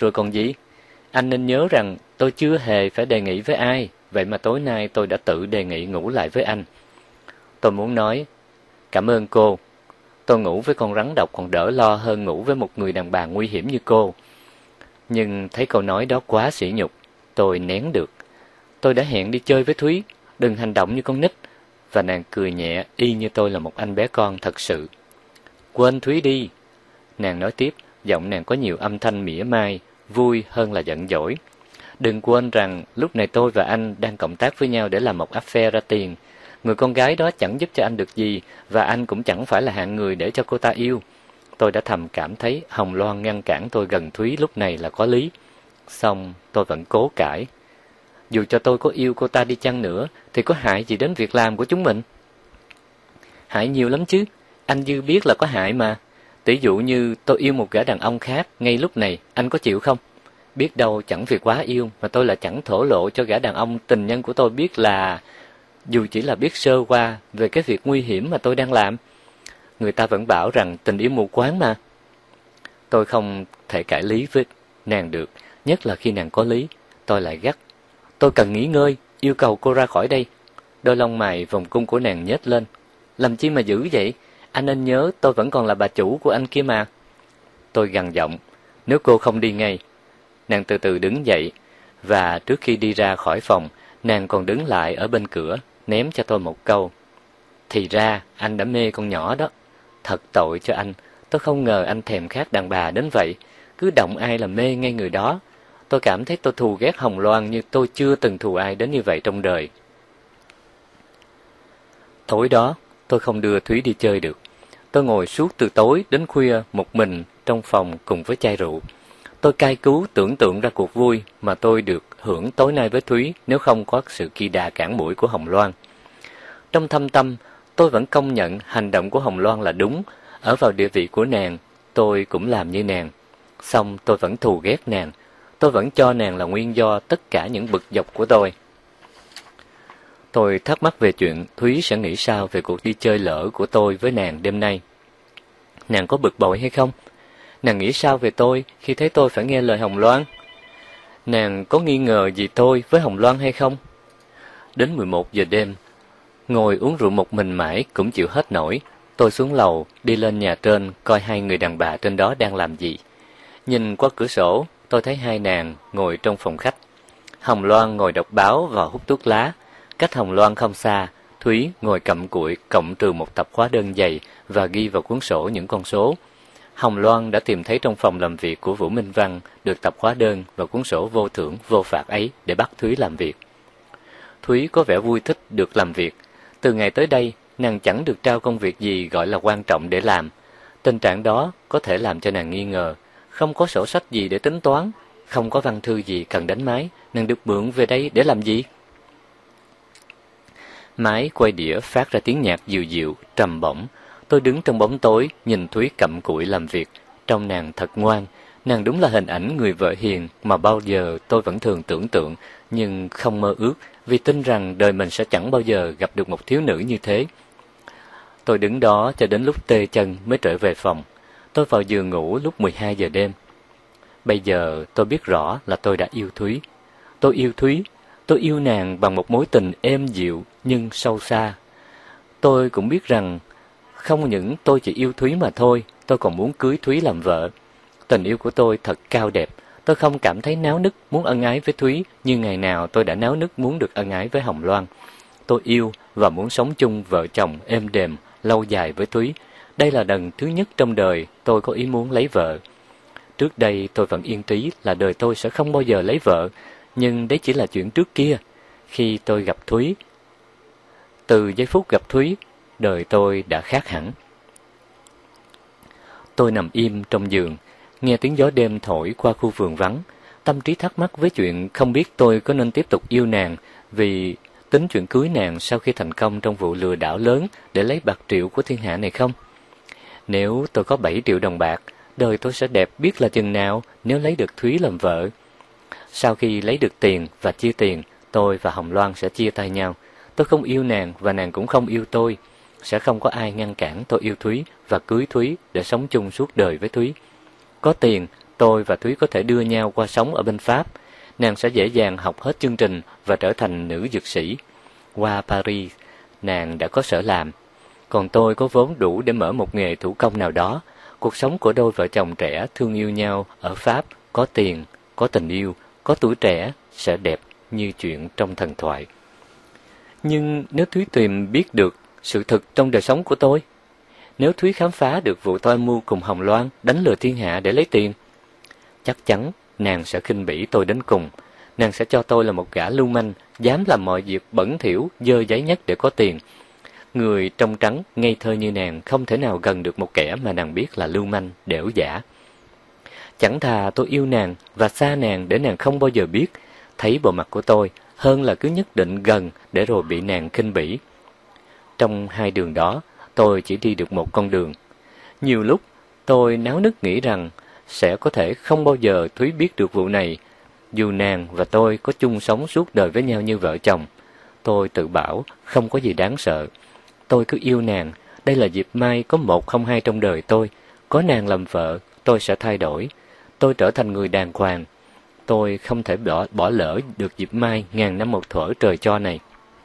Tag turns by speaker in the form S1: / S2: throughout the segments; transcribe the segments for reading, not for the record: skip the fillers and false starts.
S1: rồi còn gì. Anh nên nhớ rằng tôi chưa hề phải đề nghị với ai, vậy mà tối nay tôi đã tự đề nghị ngủ lại với anh. Tôi muốn nói, cảm ơn cô. Tôi ngủ với con rắn độc còn đỡ lo hơn ngủ với một người đàn bà nguy hiểm như cô. Nhưng thấy câu nói đó quá sỉ nhục, tôi nén được. Tôi đã hẹn đi chơi với Thúy, đừng hành động như con nít. Và nàng cười nhẹ y như tôi là một anh bé con thật sự. Quên Thúy đi. Nàng nói tiếp, giọng nàng có nhiều âm thanh mỉa mai, vui hơn là giận dỗi. Đừng quên rằng lúc này tôi và anh đang cộng tác với nhau để làm một affair ra tiền. Người con gái đó chẳng giúp cho anh được gì, và anh cũng chẳng phải là hạng người để cho cô ta yêu. Tôi đã thầm cảm thấy Hồng Loan ngăn cản tôi gần Thúy lúc này là có lý. Xong tôi vẫn cố cãi. Dù cho tôi có yêu cô ta đi chăng nữa, thì có hại gì đến việc làm của chúng mình? Hại nhiều lắm chứ, anh Dư biết là có hại mà. Tỷ dụ như tôi yêu một gã đàn ông khác ngay lúc này, anh có chịu không? Biết đâu chẳng vì quá yêu mà tôi lại chẳng thổ lộ cho gã đàn ông tình nhân của tôi biết là, dù chỉ là biết sơ qua về cái việc nguy hiểm mà tôi đang làm. Người ta vẫn bảo rằng tình yêu mù quáng mà. Tôi không thể cãi lý với nàng được, nhất là khi nàng có lý. Tôi lại gắt. Tôi cần nghỉ ngơi, yêu cầu cô ra khỏi đây. Đôi lông mày vòng cung của nàng nhếch lên. Làm chi mà dữ vậy? Anh nên nhớ tôi vẫn còn là bà chủ của anh kia mà. Tôi gằn giọng. Nếu cô không đi ngay. Nàng từ từ đứng dậy. Và trước khi đi ra khỏi phòng, nàng còn đứng lại ở bên cửa, ném cho tôi một câu. Thì ra anh đã mê con nhỏ đó. Thật tội cho anh. Tôi không ngờ anh thèm khát đàn bà đến vậy. Cứ động ai là mê ngay người đó. Tôi cảm thấy tôi thù ghét Hồng Loan như tôi chưa từng thù ai đến như vậy trong đời. Tối đó, tôi không đưa Thúy đi chơi được. Tôi ngồi suốt từ tối đến khuya một mình trong phòng cùng với chai rượu. Tôi cay cú tưởng tượng ra cuộc vui mà tôi được hưởng tối nay với Thúy nếu không có sự kỳ đà cản mũi của Hồng Loan. Trong thâm tâm, tôi vẫn công nhận hành động của Hồng Loan là đúng. Ở vào địa vị của nàng, tôi cũng làm như nàng. Xong tôi vẫn thù ghét nàng. Tôi vẫn cho nàng là nguyên do tất cả những bực dọc của tôi. Tôi thắc mắc về chuyện Thúy sẽ nghĩ sao về cuộc đi chơi lỡ của tôi với nàng đêm nay. Nàng có bực bội hay không? Nàng nghĩ sao về tôi khi thấy tôi phải nghe lời Hồng Loan? Nàng có nghi ngờ gì tôi với Hồng Loan hay không? Đến 11 giờ đêm, ngồi uống rượu một mình mãi cũng chịu hết nổi. Tôi xuống lầu, đi lên nhà trên coi hai người đàn bà trên đó đang làm gì. Nhìn qua cửa sổ, tôi thấy hai nàng ngồi trong phòng khách. Hồng Loan ngồi đọc báo và hút thuốc lá. Cách Hồng Loan không xa, Thúy ngồi cặm cụi cộng trừ một tập hóa đơn dày và ghi vào cuốn sổ những con số. Hồng Loan đã tìm thấy trong phòng làm việc của Vũ Minh Văn được tập hóa đơn và cuốn sổ vô thưởng vô phạt ấy để bắt Thúy làm việc. Thúy có vẻ vui thích được làm việc. Từ ngày tới đây, nàng chẳng được trao công việc gì gọi là quan trọng để làm. Tình trạng đó có thể làm cho nàng nghi ngờ. Không có sổ sách gì để tính toán, không có văn thư gì cần đánh máy, nàng được mượn về đây để làm gì? Máy quay đĩa phát ra tiếng nhạc dịu dịu, trầm bổng. Tôi đứng trong bóng tối, nhìn Thúy cặm cụi làm việc. Trông nàng thật ngoan, nàng đúng là hình ảnh người vợ hiền mà bao giờ tôi vẫn thường tưởng tượng, nhưng không mơ ước, vì tin rằng đời mình sẽ chẳng bao giờ gặp được một thiếu nữ như thế. Tôi đứng đó cho đến lúc tê chân mới trở về phòng. Tôi vào giường ngủ lúc 12 giờ đêm. Bây giờ tôi biết rõ là tôi đã yêu Thúy. Tôi yêu Thúy. Tôi yêu nàng bằng một mối tình êm dịu nhưng sâu xa. Tôi cũng biết rằng không những tôi chỉ yêu Thúy mà thôi, tôi còn muốn cưới Thúy làm vợ. Tình yêu của tôi thật cao đẹp. Tôi không cảm thấy náo nức muốn ân ái với Thúy như ngày nào tôi đã náo nức muốn được ân ái với Hồng Loan. Tôi yêu và muốn sống chung vợ chồng êm đềm, lâu dài với Thúy. Đây là lần thứ nhất trong đời tôi có ý muốn lấy vợ. Trước đây tôi vẫn yên trí là đời tôi sẽ không bao giờ lấy vợ, nhưng đấy chỉ là chuyện trước kia. Khi tôi gặp Thúy, từ giây phút gặp Thúy, đời tôi đã khác hẳn. Tôi nằm im trong giường, nghe tiếng gió đêm thổi qua khu vườn vắng, tâm trí thắc mắc với chuyện không biết tôi có nên tiếp tục yêu nàng vì tính chuyện cưới nàng sau khi thành công trong vụ lừa đảo lớn để lấy bạc triệu của thiên hạ này không. Nếu tôi có 7 triệu đồng bạc, đời tôi sẽ đẹp biết là chừng nào nếu lấy được Thúy làm vợ. Sau khi lấy được tiền và chia tiền, tôi và Hồng Loan sẽ chia tay nhau. Tôi không yêu nàng và nàng cũng không yêu tôi. Sẽ không có ai ngăn cản tôi yêu Thúy và cưới Thúy để sống chung suốt đời với Thúy. Có tiền, tôi và Thúy có thể đưa nhau qua sống ở bên Pháp. Nàng sẽ dễ dàng học hết chương trình và trở thành nữ dược sĩ. Qua Paris, nàng đã có sở làm. Còn tôi có vốn đủ để mở một nghề thủ công nào đó. Cuộc sống của đôi vợ chồng trẻ thương yêu nhau ở Pháp, có tiền, có tình yêu, có tuổi trẻ, sẽ đẹp như chuyện trong thần thoại. Nhưng nếu Thúy Tuyền biết được sự thực trong đời sống của tôi, nếu Thúy khám phá được vụ tôi mưu cùng Hồng Loan đánh lừa thiên hạ để lấy tiền, chắc chắn nàng sẽ khinh bỉ tôi đến cùng. Nàng sẽ cho tôi là một gã lưu manh, dám làm mọi việc bẩn thỉu, dơ giấy nhất để có tiền. Người trong trắng, ngây thơ như nàng không thể nào gần được một kẻ mà nàng biết là lưu manh, đểu giả. Chẳng thà tôi yêu nàng và xa nàng để nàng không bao giờ biết, thấy bộ mặt của tôi, hơn là cứ nhất định gần để rồi bị nàng khinh bỉ. Trong hai đường đó, tôi chỉ đi được một con đường. Nhiều lúc, tôi náo nức nghĩ rằng sẽ có thể không bao giờ Thúy biết được vụ này, dù nàng và tôi có chung sống suốt đời với nhau như vợ chồng. Tôi tự bảo không có gì đáng sợ. Tôi cứ yêu nàng, đây là dịp may có một không hai trong đời tôi. Có nàng làm vợ, tôi sẽ thay đổi. Tôi trở thành người đàng hoàng. Tôi không thể bỏ lỡ được dịp may ngàn năm một thuở trời cho này.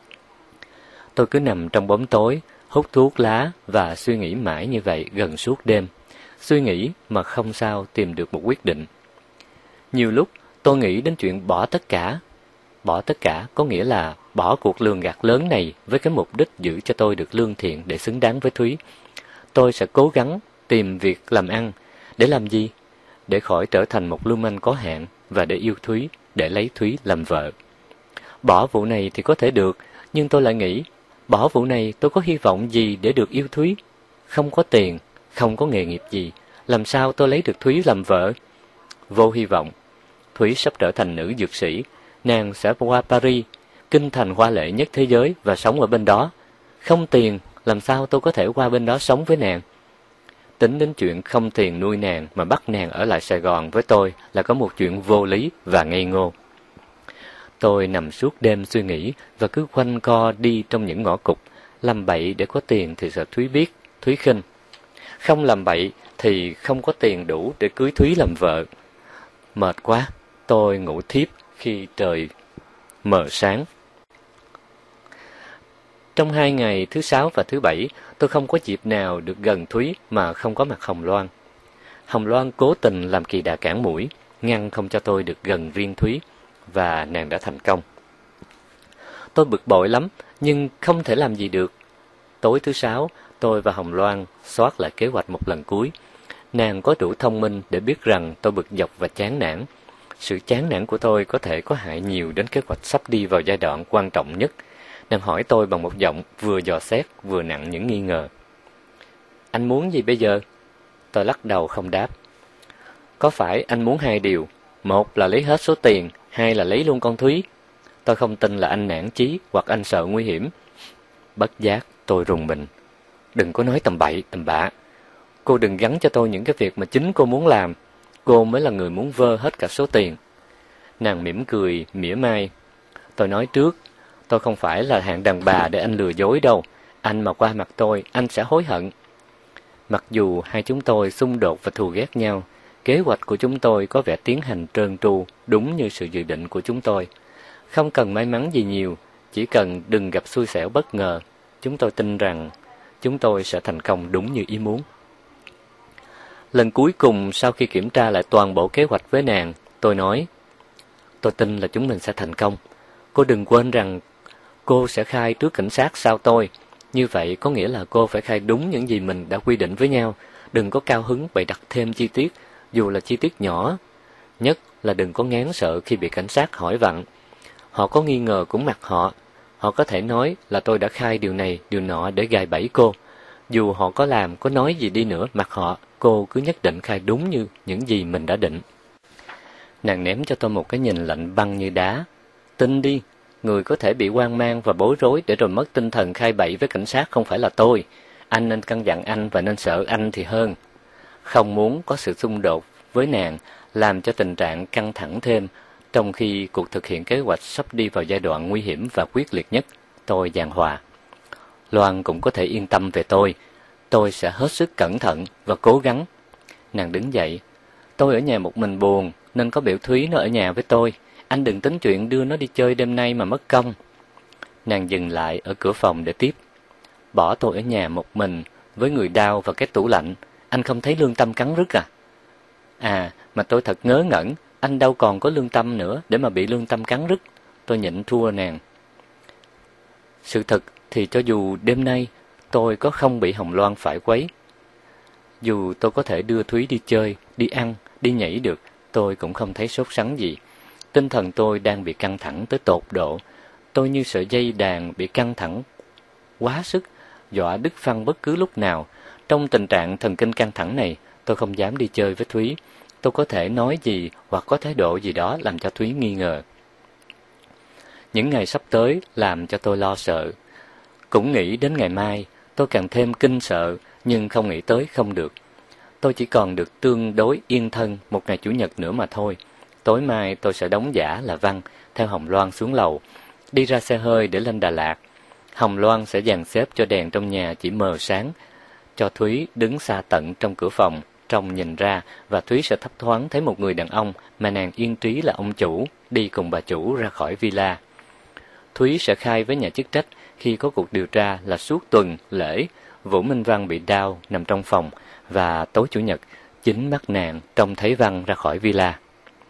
S1: Tôi cứ nằm trong bóng tối, hút thuốc lá và suy nghĩ mãi như vậy gần suốt đêm. Suy nghĩ mà không sao tìm được một quyết định. Nhiều lúc tôi nghĩ đến chuyện bỏ tất cả. Bỏ tất cả có nghĩa là bỏ cuộc lường gạt lớn này với cái mục đích giữ cho tôi được lương thiện để xứng đáng với Thúy. Tôi sẽ cố gắng tìm việc làm ăn. Để làm gì? Để khỏi trở thành một lưu manh có hạn và để yêu Thúy, để lấy Thúy làm vợ. Bỏ vụ này thì có thể được, nhưng tôi lại nghĩ, bỏ vụ này tôi có hy vọng gì để được yêu Thúy? Không có tiền, không có nghề nghiệp gì, làm sao tôi lấy được Thúy làm vợ? Vô hy vọng. Thúy sắp trở thành nữ dược sĩ, nàng sẽ qua Paris, kinh thành hoa lệ nhất thế giới và sống ở bên đó. Không tiền, làm sao tôi có thể qua bên đó sống với nàng? Tính đến chuyện không tiền nuôi nàng mà bắt nàng ở lại Sài Gòn với tôi là có một chuyện vô lý và ngây ngô. Tôi nằm suốt đêm suy nghĩ và cứ quanh co đi trong những ngõ cụt. Làm bậy để có tiền thì sợ Thúy biết, Thúy khinh. Không làm bậy thì không có tiền đủ để cưới Thúy làm vợ. Mệt quá, tôi ngủ thiếp khi trời mờ sáng. Trong 2 ngày thứ 6 và thứ 7, tôi không có dịp nào được gần Thúy mà không có mặt Hồng Loan. Hồng Loan cố tình làm kỳ đà cản mũi, ngăn không cho tôi được gần riêng Thúy, và nàng đã thành công. Tôi bực bội lắm, nhưng không thể làm gì được. Tối thứ 6, tôi và Hồng Loan soát lại kế hoạch một lần cuối. Nàng có đủ thông minh để biết rằng tôi bực dọc và chán nản. Sự chán nản của tôi có thể có hại nhiều đến kế hoạch sắp đi vào giai đoạn quan trọng nhất. Nàng hỏi tôi bằng một giọng vừa dò xét vừa nặng những nghi ngờ. Anh muốn gì bây giờ? Tôi lắc đầu không đáp. Có phải anh muốn 2 điều? Một là lấy hết số tiền, 2 là lấy luôn con Thúy. Tôi không tin là anh nản chí hoặc anh sợ nguy hiểm. Bất giác tôi rùng mình. Đừng có nói tầm bậy tầm bạ. Cô đừng gắn cho tôi những cái việc mà chính cô muốn làm. Cô mới là người muốn vơ hết cả số tiền. Nàng mỉm cười, mỉa mai. Tôi nói trước, tôi không phải là hạng đàn bà để anh lừa dối đâu. Anh mà qua mặt tôi, anh sẽ hối hận. Mặc dù hai chúng tôi xung đột và thù ghét nhau, kế hoạch của chúng tôi có vẻ tiến hành trơn tru, đúng như sự dự định của chúng tôi. Không cần may mắn gì nhiều, chỉ cần đừng gặp xui xẻo bất ngờ. Chúng tôi tin rằng chúng tôi sẽ thành công đúng như ý muốn. Lần cuối cùng sau khi kiểm tra lại toàn bộ kế hoạch với nàng, tôi nói, tôi tin là chúng mình sẽ thành công. Cô đừng quên rằng cô sẽ khai trước cảnh sát sau tôi. Như vậy có nghĩa là cô phải khai đúng những gì mình đã quy định với nhau. Đừng có cao hứng bày đặt thêm chi tiết, dù là chi tiết nhỏ. Nhất là đừng có ngán sợ khi bị cảnh sát hỏi vặn. Họ có nghi ngờ cũng mặc họ. Họ có thể nói là tôi đã khai điều này, điều nọ để gài bẫy cô. Dù họ có làm, có nói gì đi nữa, mặc họ, cô cứ nhất định khai đúng như những gì mình đã định. Nàng ném cho tôi một cái nhìn lạnh băng như đá. Tin đi, người có thể bị hoang mang và bối rối để rồi mất tinh thần khai bậy với cảnh sát không phải là tôi. Anh nên căn dặn anh và nên sợ anh thì hơn. Không muốn có sự xung đột với nàng, làm cho tình trạng căng thẳng thêm, trong khi cuộc thực hiện kế hoạch sắp đi vào giai đoạn nguy hiểm và quyết liệt nhất, tôi giảng hòa. Loan cũng có thể yên tâm về tôi sẽ hết sức cẩn thận và cố gắng. Nàng đứng dậy. Tôi ở nhà một mình buồn, nên có biểu Thúy nó ở nhà với tôi. Anh đừng tính chuyện đưa nó đi chơi đêm nay mà mất công. Nàng dừng lại ở cửa phòng để tiếp. Bỏ tôi ở nhà một mình, với người đau và cái tủ lạnh, anh không thấy lương tâm cắn rứt à? À, mà tôi thật ngớ ngẩn, anh đâu còn có lương tâm nữa để mà bị lương tâm cắn rứt. Tôi nhịn thua nàng. Sự thật thì cho dù đêm nay tôi có không bị Hồng Loan phải quấy, dù tôi có thể đưa Thúy đi chơi, đi ăn, đi nhảy được, tôi cũng không thấy sốt sắng gì. Tinh thần tôi đang bị căng thẳng tới tột độ. Tôi như sợi dây đàn bị căng thẳng quá sức, dọa đứt phăng bất cứ lúc nào. Trong tình trạng thần kinh căng thẳng này, tôi không dám đi chơi với Thúy. Tôi có thể nói gì hoặc có thái độ gì đó làm cho Thúy nghi ngờ. Những ngày sắp tới làm cho tôi lo sợ. Cũng nghĩ đến ngày mai, tôi càng thêm kinh sợ, nhưng không nghĩ tới không được. Tôi chỉ còn được tương đối yên thân một ngày Chủ nhật nữa mà thôi. Tối mai tôi sẽ đóng giả là Văn, theo Hồng Loan xuống lầu, đi ra xe hơi để lên Đà Lạt. Hồng Loan sẽ dàn xếp cho đèn trong nhà chỉ mờ sáng, cho Thúy đứng xa tận trong cửa phòng, trông nhìn ra, và Thúy sẽ thấp thoáng thấy một người đàn ông mà nàng yên trí là ông chủ, đi cùng bà chủ ra khỏi villa. Thúy sẽ khai với nhà chức trách khi có cuộc điều tra là suốt tuần lễ, Vũ Minh Văn bị đau nằm trong phòng, và tối Chủ nhật, chính mắt nàng trông thấy Văn ra khỏi villa.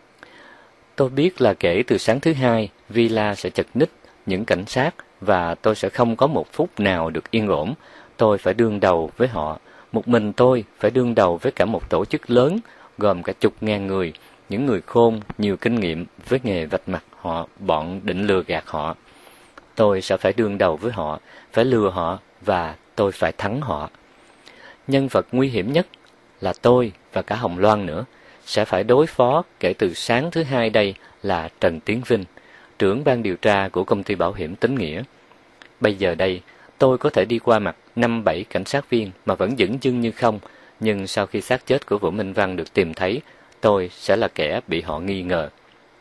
S1: Tôi biết là kể từ sáng thứ hai, villa sẽ chật ních những cảnh sát, và tôi sẽ không có một phút nào được yên ổn. Tôi phải đương đầu với họ. Một mình tôi phải đương đầu với cả một tổ chức lớn, gồm cả chục ngàn người, những người khôn, nhiều kinh nghiệm với nghề vạch mặt họ, bọn định lừa gạt họ. Tôi sẽ phải đương đầu với họ, phải lừa họ, và tôi phải thắng họ. Nhân vật nguy hiểm nhất là tôi và cả Hồng Loan nữa, sẽ phải đối phó kể từ sáng thứ hai đây là Trần Tiến Vinh, trưởng ban điều tra của công ty bảo hiểm Tín Nghĩa. Bây giờ đây, tôi có thể đi qua mặt 5-7 cảnh sát viên mà vẫn dửng dưng như không, nhưng sau khi xác chết của Vũ Minh Văn được tìm thấy, tôi sẽ là kẻ bị họ nghi ngờ.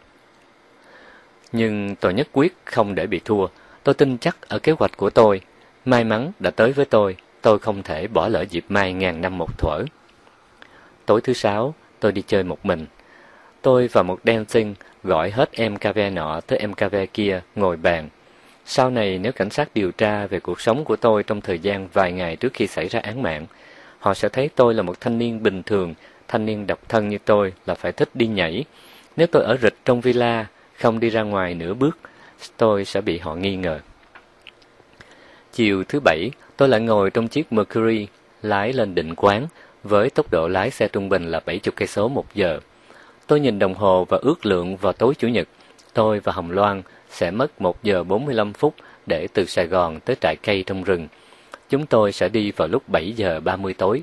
S1: Nhưng tôi nhất quyết không để bị thua. Tôi tin chắc ở kế hoạch của tôi. May mắn đã tới với tôi không thể bỏ lỡ dịp mai ngàn năm một thuở. Tối thứ Sáu, tôi đi chơi một mình. Tôi và một dancing gọi hết em cave nọ tới em cave kia ngồi bàn. Sau này nếu cảnh sát điều tra về cuộc sống của tôi trong thời gian vài ngày trước khi xảy ra án mạng, họ sẽ thấy tôi là một thanh niên bình thường, thanh niên độc thân như tôi là phải thích đi nhảy. Nếu tôi ở rịch trong villa, không đi ra ngoài nửa bước, tôi sẽ bị họ nghi ngờ. Chiều thứ Bảy, tôi lại ngồi trong chiếc Mercury, lái lên Định Quán, với tốc độ lái xe trung bình là 70 cây số một giờ. Tôi nhìn đồng hồ và ước lượng vào tối Chủ nhật, tôi và Hồng Loan sẽ mất 1 giờ 45 phút để từ Sài Gòn tới trại cây trong rừng. Chúng tôi sẽ đi vào lúc 7 giờ 30 tối.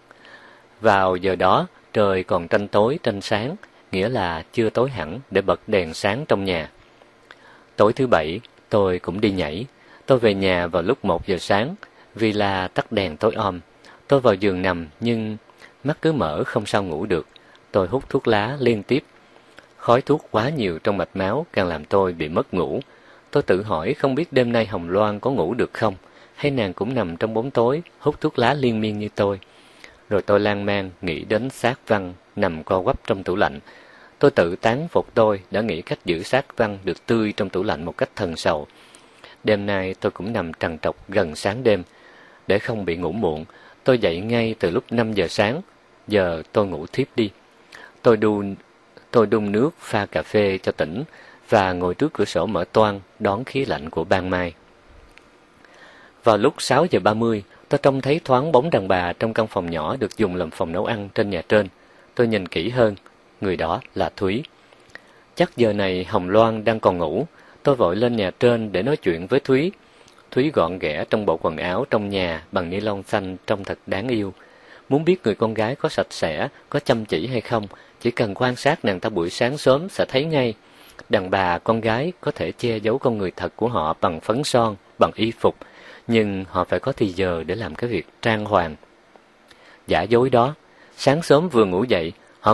S1: Vào giờ đó, trời còn tranh tối tranh sáng, nghĩa là chưa tối hẳn để bật đèn sáng trong nhà. Tối thứ Bảy, tôi cũng đi nhảy. Tôi về nhà vào lúc 1 giờ sáng, villa tắt đèn tối om. Tôi vào giường nằm nhưng mắt cứ mở không sao ngủ được. Tôi hút thuốc lá liên tiếp. Khói thuốc quá nhiều trong mạch máu càng làm tôi bị mất ngủ. Tôi tự hỏi không biết đêm nay Hồng Loan có ngủ được không, hay nàng cũng nằm trong bóng tối, hút thuốc lá liên miên như tôi. Rồi tôi lan man nghĩ đến xác Văn nằm co quắp trong tủ lạnh. Tôi tự tán phục tôi đã nghĩ cách giữ xác Văn được tươi trong tủ lạnh một cách thần sầu. Đêm nay tôi cũng nằm trằn trọc gần sáng đêm. Để không bị ngủ muộn, tôi dậy ngay từ lúc 5 giờ sáng. Giờ tôi ngủ thiếp đi. Tôi đun nước pha cà phê cho tỉnh và ngồi trước cửa sổ mở toang đón khí lạnh của ban mai. Vào lúc 6 giờ 30, tôi trông thấy thoáng bóng đàn bà trong căn phòng nhỏ được dùng làm phòng nấu ăn trên nhà trên. Tôi nhìn kỹ hơn, người đó là Thúy. Chắc giờ này Hồng Loan đang còn ngủ. Tôi vội lên nhà trên để nói chuyện với Thúy. Thúy gọn ghẽ trong bộ quần áo trong nhà bằng ni lông xanh trông thật đáng yêu. Muốn biết người con gái có sạch sẽ, có chăm chỉ hay không, chỉ cần quan sát nàng ta buổi sáng sớm sẽ thấy ngay. Đàn bà con gái có thể che giấu con người thật của họ bằng phấn son, bằng y phục, nhưng họ phải có thì giờ để làm cái việc trang hoàng. Giả dối đó, sáng sớm vừa ngủ dậy,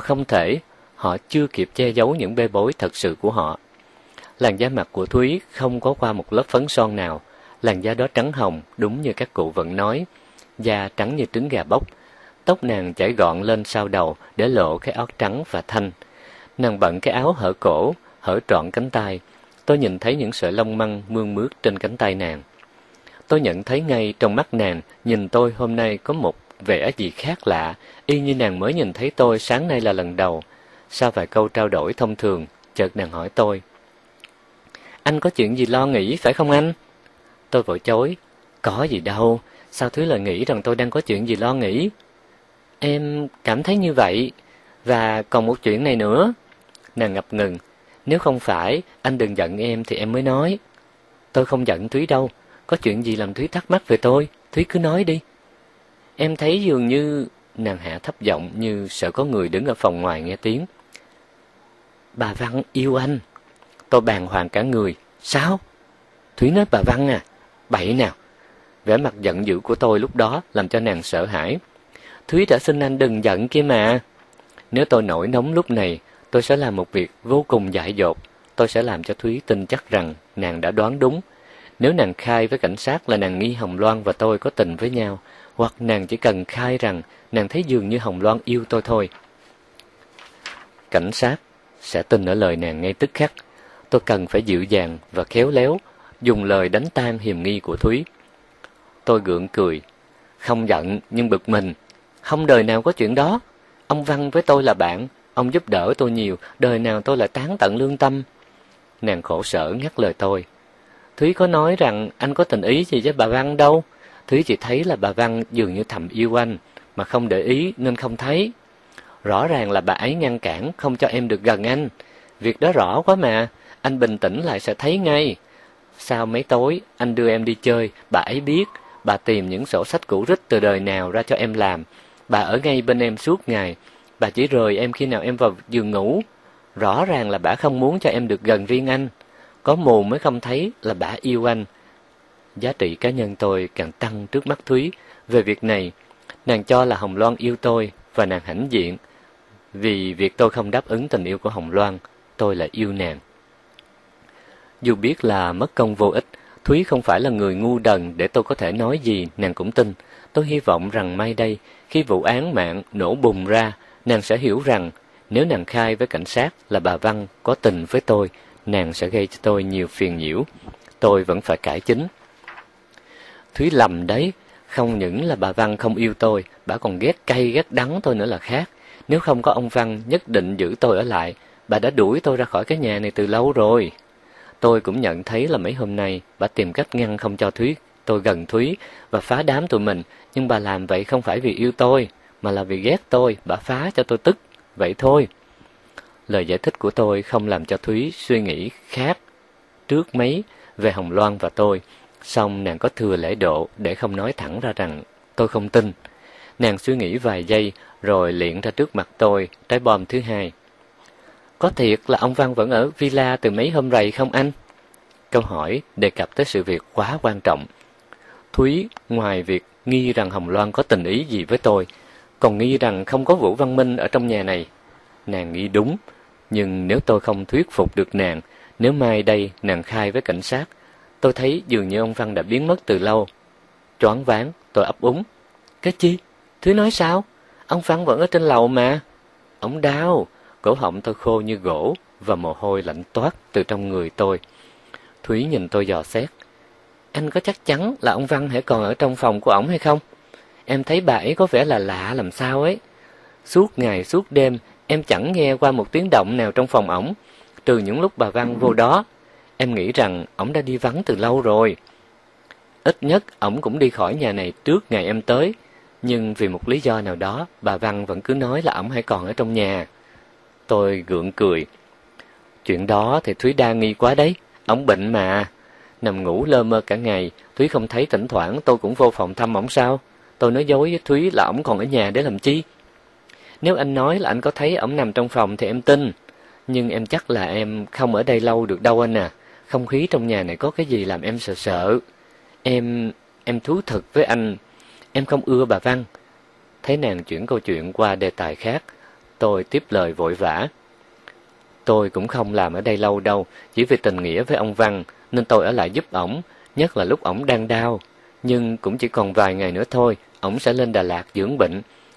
S1: họ chưa kịp che giấu những bê bối thật sự của họ. Làn da mặt của Thúy không có qua một lớp phấn son nào, làn da đó trắng hồng, đúng như các cụ vẫn nói, da trắng như trứng gà bóc. Tóc nàng chải gọn lên sau đầu để lộ cái áo trắng và thanh. Nàng bận cái áo hở cổ, hở trọn cánh tay. Tôi nhìn thấy những sợi lông măng mương mướt trên cánh tay nàng. Tôi nhận thấy ngay trong mắt nàng, nhìn tôi hôm nay có một vẻ gì khác lạ, y như nàng mới nhìn thấy tôi sáng nay là lần đầu. Sau vài câu trao đổi thông thường, chợt nàng hỏi tôi: "Anh có chuyện gì lo nghĩ phải không anh?" Tôi vội chối: "Có gì đâu, sao Thúy lại nghĩ rằng tôi đang có chuyện gì lo nghĩ?" "Em cảm thấy như vậy, và còn một chuyện này nữa." Nàng ngập ngừng: "Nếu không phải anh đừng giận em thì em mới nói." "Tôi không giận Thúy đâu, có chuyện gì làm Thúy thắc mắc về tôi, Thúy cứ nói đi." "Em thấy dường như..." Nàng hạ thấp giọng như sợ có người đứng ở phòng ngoài nghe tiếng. "Bà Văn yêu anh." Tôi bàng hoàng cả người. "Sao?" "Thúy nói bà Văn à?" "Bậy nào." Vẻ mặt giận dữ của tôi lúc đó làm cho nàng sợ hãi. "Thúy đã xin anh đừng giận kia mà." Nếu tôi nổi nóng lúc này, tôi sẽ làm một việc vô cùng dại dột. Tôi sẽ làm cho Thúy tin chắc rằng nàng đã đoán đúng. Nếu nàng khai với cảnh sát là nàng nghi Hồng Loan và tôi có tình với nhau, hoặc nàng chỉ cần khai rằng nàng thấy dường như Hồng Loan yêu tôi thôi, cảnh sát sẽ tin ở lời nàng ngay tức khắc. Tôi cần phải dịu dàng và khéo léo, dùng lời đánh tan hiềm nghi của Thúy. Tôi gượng cười: "Không giận nhưng bực mình. Không đời nào có chuyện đó. Ông Văn với tôi là bạn, ông giúp đỡ tôi nhiều, đời nào tôi lại tán tận lương tâm." Nàng khổ sở ngắt lời tôi: "Thúy có nói rằng anh có tình ý gì với bà Văn đâu. Thúy chỉ thấy là bà Văn dường như thầm yêu anh, mà không để ý nên không thấy. Rõ ràng là bà ấy ngăn cản, không cho em được gần anh. Việc đó rõ quá mà, anh bình tĩnh lại sẽ thấy ngay. Sau mấy tối, anh đưa em đi chơi, bà ấy biết. Bà tìm những sổ sách cũ rích từ đời nào ra cho em làm. Bà ở ngay bên em suốt ngày. Bà chỉ rời em khi nào em vào giường ngủ. Rõ ràng là bà không muốn cho em được gần riêng anh. Có mù mới không thấy là bà yêu anh." Giá trị cá nhân tôi càng tăng trước mắt Thúy. Về việc này, nàng cho là Hồng Loan yêu tôi và nàng hãnh diện. Vì việc tôi không đáp ứng tình yêu của Hồng Loan, tôi lại yêu nàng. Dù biết là mất công vô ích, Thúy không phải là người ngu đần để tôi có thể nói gì nàng cũng tin. Tôi hy vọng rằng mai đây, khi vụ án mạng nổ bùng ra, nàng sẽ hiểu rằng nếu nàng khai với cảnh sát là bà Văn có tình với tôi, nàng sẽ gây cho tôi nhiều phiền nhiễu. Tôi vẫn phải cải chính. "Thúy lầm đấy, không những là bà Văn không yêu tôi, bà còn ghét cay ghét đắng tôi nữa là khác. Nếu không có ông Văn nhất định giữ tôi ở lại, bà đã đuổi tôi ra khỏi cái nhà này từ lâu rồi." Tôi cũng nhận thấy là mấy hôm nay bà tìm cách ngăn không cho tôi gần Thúy và phá đám tụi mình, nhưng bà làm vậy không phải vì yêu tôi, mà là vì ghét tôi, bà phá cho tôi tức, vậy thôi. Lời giải thích của tôi không làm cho Thúy suy nghĩ khác trước mấy về Hồng Loan và tôi, song nàng có thừa lễ độ để không nói thẳng ra rằng tôi không tin. Nàng suy nghĩ vài giây rồi liệng ra trước mặt tôi trái bom thứ hai. "Có thiệt là ông Văn vẫn ở villa từ mấy hôm rày không anh?" Câu hỏi đề cập tới sự việc quá quan trọng. Thúy ngoài việc nghi rằng Hồng Loan có tình ý gì với tôi, còn nghi rằng không có Vũ Văn Minh ở trong nhà này. Nàng nghi đúng, nhưng nếu tôi không thuyết phục được nàng, nếu mai đây nàng khai với cảnh sát, tôi thấy dường như ông Văn đã biến mất từ lâu. Choáng váng, tôi ấp úng: "Cái chi? Thúy nói sao? Ông Văn vẫn ở trên lầu mà." "Ông đau." Cổ họng tôi khô như gỗ và mồ hôi lạnh toát từ trong người tôi. Thúy nhìn tôi dò xét: "Anh có chắc chắn là ông Văn hãy còn ở trong phòng của ổng hay không? Em thấy bà ấy có vẻ là lạ làm sao ấy. Suốt ngày suốt đêm em chẳng nghe qua một tiếng động nào trong phòng ổng, trừ những lúc bà Văn vô đó. Em nghĩ rằng ổng đã đi vắng từ lâu rồi. Ít nhất ổng cũng đi khỏi nhà này trước ngày em tới, nhưng vì một lý do nào đó bà Văn vẫn cứ nói là ổng hãy còn ở trong nhà." Tôi gượng cười: "Chuyện đó thì Thúy đa nghi quá đấy, ổng bệnh mà. Nằm ngủ lơ mơ cả ngày, Thúy không thấy thỉnh thoảng tôi cũng vô phòng thăm ổng sao? Tôi nói dối với Thúy là ổng còn ở nhà để làm chi? Nếu anh nói là anh có thấy ổng nằm trong phòng thì em tin, nhưng em chắc là em không ở đây lâu được đâu anh à. Không khí trong nhà này có cái gì làm em sợ sợ. Em thú thực với anh, em không ưa bà Văn." Thấy nàng chuyển câu chuyện qua đề tài khác, tôi tiếp lời vội vã: "Tôi cũng không làm ở đây lâu đâu, chỉ vì tình nghĩa với ông Văn nên tôi ở lại giúp ổng, nhất là lúc ổng đang đau. Nhưng cũng chỉ còn vài ngày nữa thôi, ổng sẽ lên Đà Lạt dưỡng bệnh.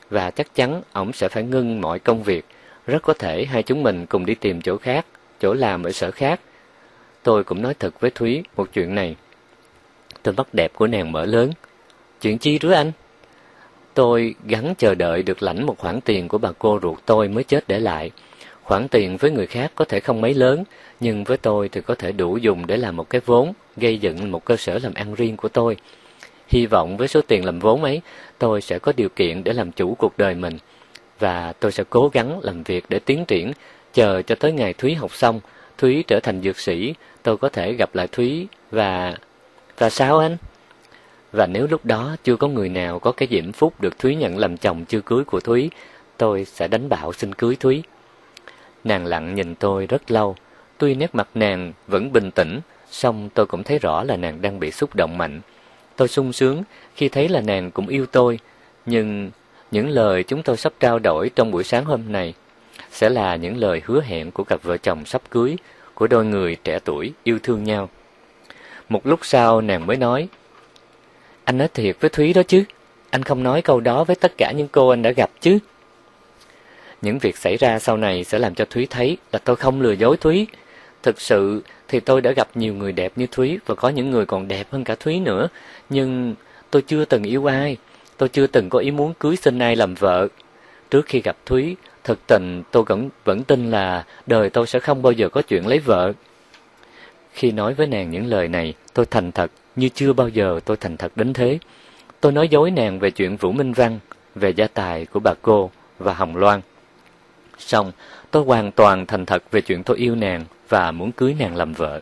S1: và chắc chắn ổng sẽ phải ngưng mọi công việc. Rất có thể hai chúng mình cùng đi tìm chỗ khác, chỗ làm ở sở khác. Tôi cũng nói thật với Thúy một chuyện này. Đôi mắt đẹp của nàng mở lớn. Chuyện chi rứa anh? Tôi gắng chờ đợi được lãnh một khoản tiền của bà cô ruột tôi mới chết để lại. Khoản tiền với người khác có thể không mấy lớn, nhưng với tôi thì có thể đủ dùng để làm một cái vốn, gây dựng một cơ sở làm ăn riêng của tôi. Hy vọng với số tiền làm vốn ấy, tôi sẽ có điều kiện để làm chủ cuộc đời mình. Và tôi sẽ cố gắng làm việc để tiến triển, chờ cho tới ngày Thúy học xong, Thúy trở thành dược sĩ, tôi có thể gặp lại Thúy và sao anh? Và nếu lúc đó chưa có người nào có cái diễm phúc được Thúy nhận làm chồng chưa cưới của Thúy, tôi sẽ đánh bạo xin cưới Thúy. Nàng lặng nhìn tôi rất lâu, tuy nét mặt nàng vẫn bình tĩnh, song tôi cũng thấy rõ là nàng đang bị xúc động mạnh. Tôi sung sướng khi thấy là nàng cũng yêu tôi, nhưng những lời chúng tôi sắp trao đổi trong buổi sáng hôm nay sẽ là những lời hứa hẹn của cặp vợ chồng sắp cưới, của đôi người trẻ tuổi yêu thương nhau. Một lúc sau nàng mới nói, anh nói thiệt với Thúy đó chứ, anh không nói câu đó với tất cả những cô anh đã gặp chứ. Những việc xảy ra sau này sẽ làm cho Thúy thấy là tôi không lừa dối Thúy. Thực sự thì tôi đã gặp nhiều người đẹp như Thúy và có những người còn đẹp hơn cả Thúy nữa. Nhưng tôi chưa từng yêu ai, tôi chưa từng có ý muốn cưới xin ai làm vợ. Trước khi gặp Thúy, thực tình tôi vẫn tin là đời tôi sẽ không bao giờ có chuyện lấy vợ. Khi nói với nàng những lời này, tôi thành thật như chưa bao giờ tôi thành thật đến thế. Tôi nói dối nàng về chuyện Vũ Minh Văn, về gia tài của bà cô và Hồng Loan. Xong, tôi hoàn toàn thành thật về chuyện tôi yêu nàng và muốn cưới nàng làm vợ.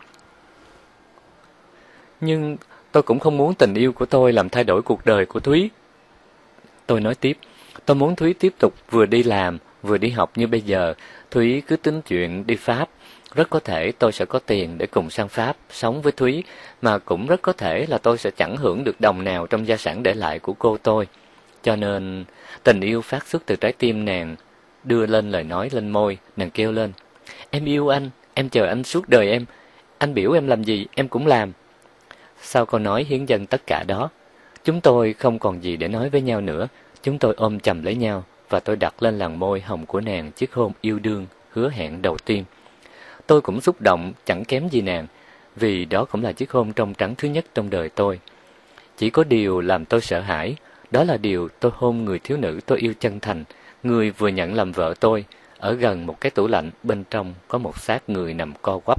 S1: Nhưng tôi cũng không muốn tình yêu của tôi làm thay đổi cuộc đời của Thúy. Tôi nói tiếp, tôi muốn Thúy tiếp tục vừa đi làm, vừa đi học như bây giờ. Thúy cứ tính chuyện đi Pháp. Rất có thể tôi sẽ có tiền để cùng sang Pháp sống với Thúy, mà cũng rất có thể là tôi sẽ chẳng hưởng được đồng nào trong gia sản để lại của cô tôi. Cho nên, tình yêu phát xuất từ trái tim nàng, đưa lên lời nói lên môi, nàng kêu lên, em yêu anh, em chờ anh suốt đời em, anh biểu em làm gì em cũng làm. Sau câu nói hiến dâng tất cả đó, chúng tôi không còn gì để nói với nhau nữa, chúng tôi ôm chầm lấy nhau, và tôi đặt lên làn môi hồng của nàng chiếc hôn yêu đương, hứa hẹn đầu tiên. Tôi cũng xúc động chẳng kém gì nàng, vì đó cũng là chiếc hôn trong trắng thứ nhất trong đời tôi. Chỉ có điều làm tôi sợ hãi, đó là điều tôi hôn người thiếu nữ tôi yêu chân thành, người vừa nhận làm vợ tôi, ở gần một cái tủ lạnh, bên trong có một xác người nằm co quắp.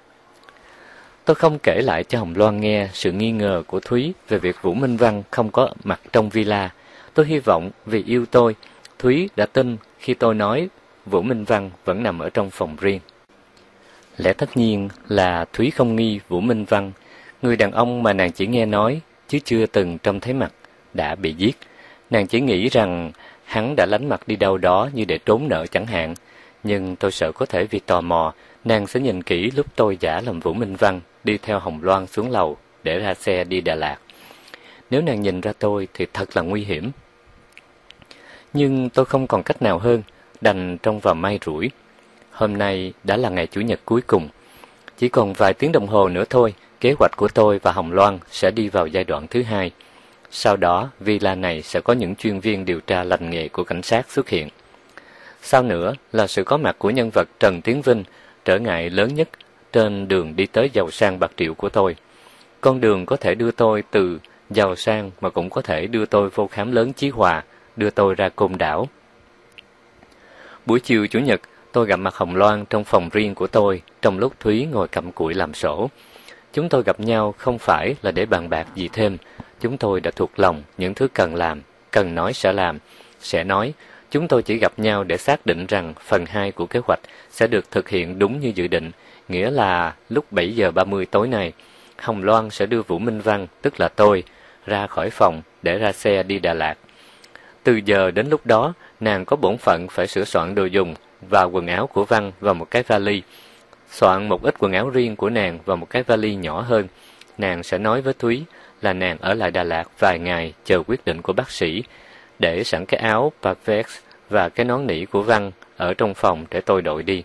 S1: Tôi không kể lại cho Hồng Loan nghe sự nghi ngờ của Thúy về việc Vũ Minh Văn không có mặt trong villa. Tôi hy vọng vì yêu tôi, Thúy đã tin khi tôi nói Vũ Minh Văn vẫn nằm ở trong phòng riêng. Lẽ tất nhiên là Thúy không nghi Vũ Minh Văn, người đàn ông mà nàng chỉ nghe nói, chứ chưa từng trông thấy mặt, đã bị giết. Nàng chỉ nghĩ rằng hắn đã lánh mặt đi đâu đó như để trốn nợ chẳng hạn. Nhưng tôi sợ có thể vì tò mò, nàng sẽ nhìn kỹ lúc tôi giả làm Vũ Minh Văn, đi theo Hồng Loan xuống lầu để ra xe đi Đà Lạt. Nếu nàng nhìn ra tôi thì thật là nguy hiểm. Nhưng tôi không còn cách nào hơn, đành trông vào may rủi. Hôm nay đã là ngày Chủ nhật cuối cùng. Chỉ còn vài tiếng đồng hồ nữa thôi, kế hoạch của tôi và Hồng Loan sẽ đi vào giai đoạn thứ hai. Sau đó, villa này sẽ có những chuyên viên điều tra lành nghề của cảnh sát xuất hiện. Sau nữa là sự có mặt của nhân vật Trần Tiến Vinh, trở ngại lớn nhất trên đường đi tới giàu sang bạc triệu của tôi. Con đường có thể đưa tôi từ giàu sang mà cũng có thể đưa tôi vô khám lớn Chí Hòa, đưa tôi ra Côn Đảo. Buổi chiều Chủ nhật, tôi gặp mặt Hồng Loan trong phòng riêng của tôi, trong lúc Thúy ngồi cặm cụi làm sổ. Chúng tôi gặp nhau không phải là để bàn bạc gì thêm. Chúng tôi đã thuộc lòng những thứ cần làm, cần nói sẽ làm, sẽ nói. Chúng tôi chỉ gặp nhau để xác định rằng phần 2 của kế hoạch sẽ được thực hiện đúng như dự định. Nghĩa là lúc 7 giờ 30 tối nay, Hồng Loan sẽ đưa Vũ Minh Văn, tức là tôi, ra khỏi phòng để ra xe đi Đà Lạt. Từ giờ đến lúc đó, nàng có bổn phận phải sửa soạn đồ dùng và quần áo của Văn vào một cái vali. Soạn một ít quần áo riêng của nàng vào một cái vali nhỏ hơn. Nàng sẽ nói với Thúy là nàng ở lại Đà Lạt vài ngày chờ quyết định của bác sĩ, để sẵn cái áo Pavex và cái nón nỉ của Văn ở trong phòng để tôi đội đi.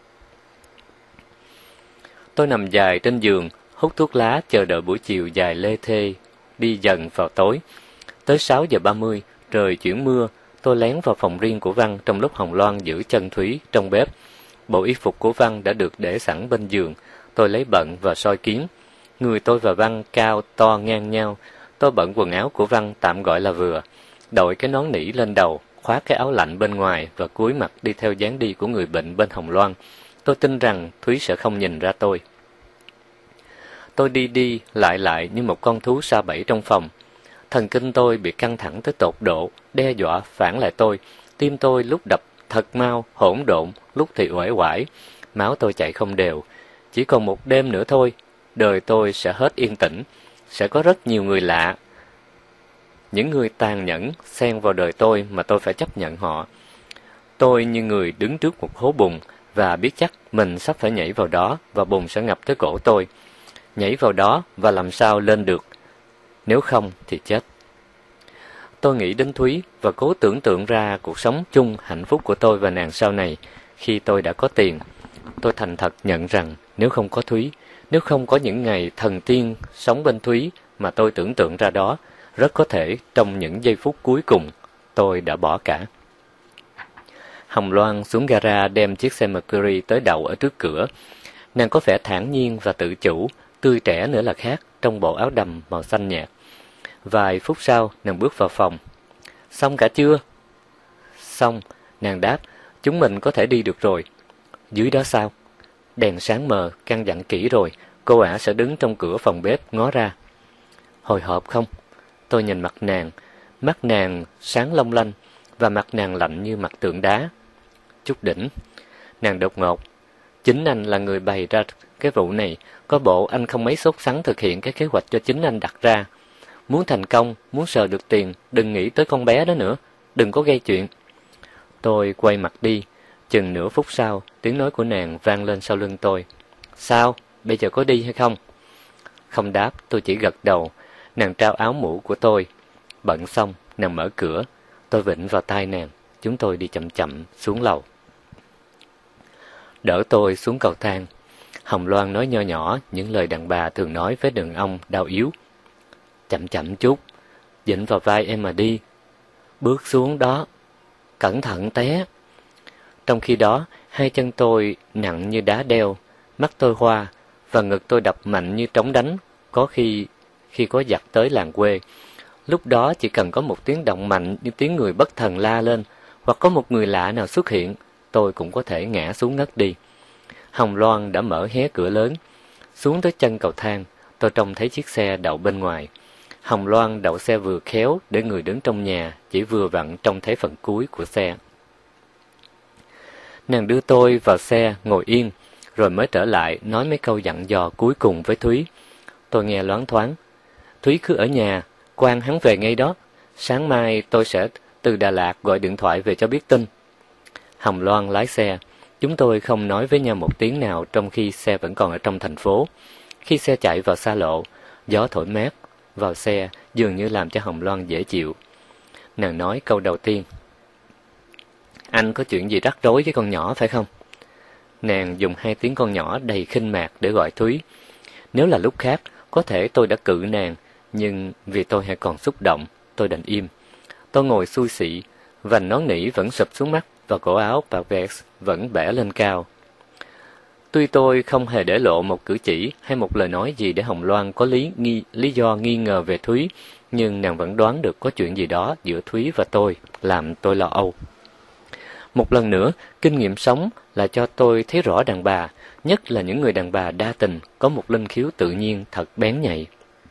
S1: Tôi nằm dài trên giường, hút thuốc lá chờ đợi buổi chiều dài lê thê đi dần vào tối. Tới 6 giờ 30, trời chuyển mưa, tôi lén vào phòng riêng của Văn trong lúc Hồng Loan giữ chân Thúy trong bếp. Bộ y phục của Văn đã được để sẵn bên giường. Tôi lấy bận và soi kiến. Người tôi và Văn cao, to ngang nhau. Tôi bận quần áo của Văn tạm gọi là vừa. Đội cái nón nỉ lên đầu, khoác cái áo lạnh bên ngoài và cúi mặt đi theo dáng đi của người bệnh bên Hồng Loan. Tôi tin rằng Thúy sẽ không nhìn ra tôi. Tôi đi đi lại như một con thú sa bẫy trong phòng. Thần kinh tôi bị căng thẳng tới tột độ, đe dọa phản lại tôi. Tim tôi lúc đập thật mau, hỗn độn, lúc thì uể oải. Máu tôi chạy không đều. Chỉ còn một đêm nữa thôi, đời tôi sẽ hết yên tĩnh. Sẽ có rất nhiều người lạ, những người tàn nhẫn xen vào đời tôi mà tôi phải chấp nhận họ. Tôi như người đứng trước một hố bùn và biết chắc mình sắp phải nhảy vào đó và bùn sẽ ngập tới cổ tôi. Nhảy vào đó và làm sao lên được, nếu không thì chết. Tôi nghĩ đến Thúy và cố tưởng tượng ra cuộc sống chung hạnh phúc của tôi và nàng sau này khi tôi đã có tiền. Tôi thành thật nhận rằng nếu không có Thúy, nếu không có những ngày thần tiên sống bên Thúy mà tôi tưởng tượng ra đó, rất có thể trong những giây phút cuối cùng tôi đã bỏ cả. Hồng Loan xuống gara đem chiếc xe Mercury tới đậu ở trước cửa. Nàng có vẻ thản nhiên và tự chủ, tươi trẻ nữa là khác, trong bộ áo đầm màu xanh nhạt. Vài phút sau, nàng bước vào phòng. Xong cả chưa? Xong, nàng đáp, chúng mình có thể đi được rồi. Dưới đó sao? Đèn sáng mờ, căn dặn kỹ rồi, cô ả sẽ đứng trong cửa phòng bếp ngó ra. Hồi hộp không? Tôi nhìn mặt nàng, mắt nàng sáng long lanh và mặt nàng lạnh như mặt tượng đá. Chút đỉnh. Nàng đột ngột. Chính anh là người bày ra cái vụ này, có bộ anh không mấy sốt sắng thực hiện cái kế hoạch cho chính anh đặt ra. Muốn thành công, muốn sờ được tiền, đừng nghĩ tới con bé đó nữa, đừng có gây chuyện. Tôi quay mặt đi, chừng nửa phút sau, tiếng nói của nàng vang lên sau lưng tôi. Sao? Bây giờ có đi hay không? Không đáp, tôi chỉ gật đầu. Nàng trao áo mũ của tôi. Bận xong, nàng mở cửa. Tôi vịnh vào tai nàng. Chúng tôi đi chậm chậm xuống lầu. Đỡ tôi xuống cầu thang. Hồng Loan nói nho nhỏ những lời đàn bà thường nói với đàn ông đau yếu. Chậm chậm chút, vịnh vào vai em mà đi. Bước xuống đó, cẩn thận té. Trong khi đó, hai chân tôi nặng như đá đeo, mắt tôi hoa và ngực tôi đập mạnh như trống đánh. Có khi có giặc tới làng quê. Lúc đó chỉ cần có một tiếng động mạnh như tiếng người bất thần la lên, hoặc có một người lạ nào xuất hiện, tôi cũng có thể ngã xuống ngất đi. Hồng Loan đã mở hé cửa lớn. Xuống tới chân cầu thang, tôi trông thấy chiếc xe đậu bên ngoài. Hồng Loan đậu xe vừa khéo để người đứng trong nhà chỉ vừa vặn trông thấy phần cuối của xe. Nàng đưa tôi vào xe ngồi yên, rồi mới trở lại nói mấy câu dặn dò cuối cùng với Thúy. Tôi nghe loáng thoáng. Thúy cứ ở nhà, Quang hắn về ngay đó. Sáng mai tôi sẽ từ Đà Lạt gọi điện thoại về cho biết tin. Hồng Loan lái xe. Chúng tôi không nói với nhau một tiếng nào trong khi xe vẫn còn ở trong thành phố. Khi xe chạy vào xa lộ, gió thổi mát vào xe dường như làm cho Hồng Loan dễ chịu. Nàng nói câu đầu tiên. Anh có chuyện gì rắc rối với con nhỏ phải không? Nàng dùng 2 tiếng con nhỏ đầy khinh mạc để gọi Thúy. Nếu là lúc khác, có thể tôi đã cự nàng, nhưng vì tôi hay còn xúc động, tôi đành im. Tôi ngồi xui xị, vành nón nỉ vẫn sụp xuống mắt và cổ áo Parvex vẫn bẻ lên cao. Tuy tôi không hề để lộ một cử chỉ hay một lời nói gì để Hồng Loan có lý do nghi ngờ về Thúy, nhưng nàng vẫn đoán được có chuyện gì đó giữa Thúy và tôi, làm tôi lo âu. Một lần nữa, kinh nghiệm sống là cho tôi thấy rõ đàn bà, nhất là những người đàn bà đa tình, có một linh khiếu tự nhiên thật bén nhạy.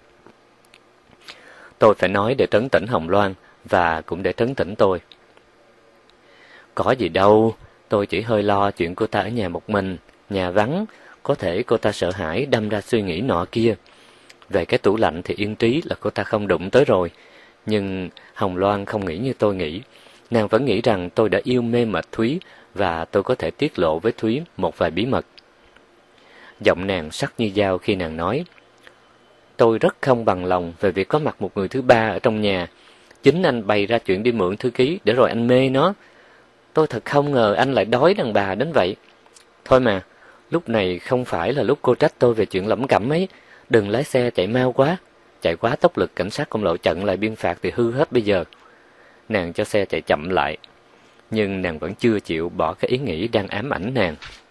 S1: Tôi phải nói để trấn tĩnh Hồng Loan, và cũng để trấn tĩnh tôi. Có gì đâu, tôi chỉ hơi lo chuyện cô ta ở nhà một mình, nhà vắng, có thể cô ta sợ hãi đâm ra suy nghĩ nọ kia. Về cái tủ lạnh thì yên trí là cô ta không đụng tới rồi, nhưng Hồng Loan không nghĩ như tôi nghĩ. Nàng vẫn nghĩ rằng tôi đã yêu mê mệt Thúy và tôi có thể tiết lộ với Thúy một vài bí mật. Giọng nàng sắc như dao khi nàng nói, tôi rất không bằng lòng về việc có mặt một người thứ ba ở trong nhà. Chính anh bày ra chuyện đi mượn thư ký để rồi anh mê nó. Tôi thật không ngờ anh lại đói đàn bà đến vậy. Thôi mà, lúc này không phải là lúc cô trách tôi về chuyện lẩm cẩm ấy. Đừng lái xe chạy mau quá. Chạy quá tốc lực cảnh sát công lộ chặn lại biên phạt thì hư hết bây giờ. Nàng cho xe chạy chậm lại, nhưng nàng vẫn chưa chịu bỏ cái ý nghĩ đang ám ảnh nàng.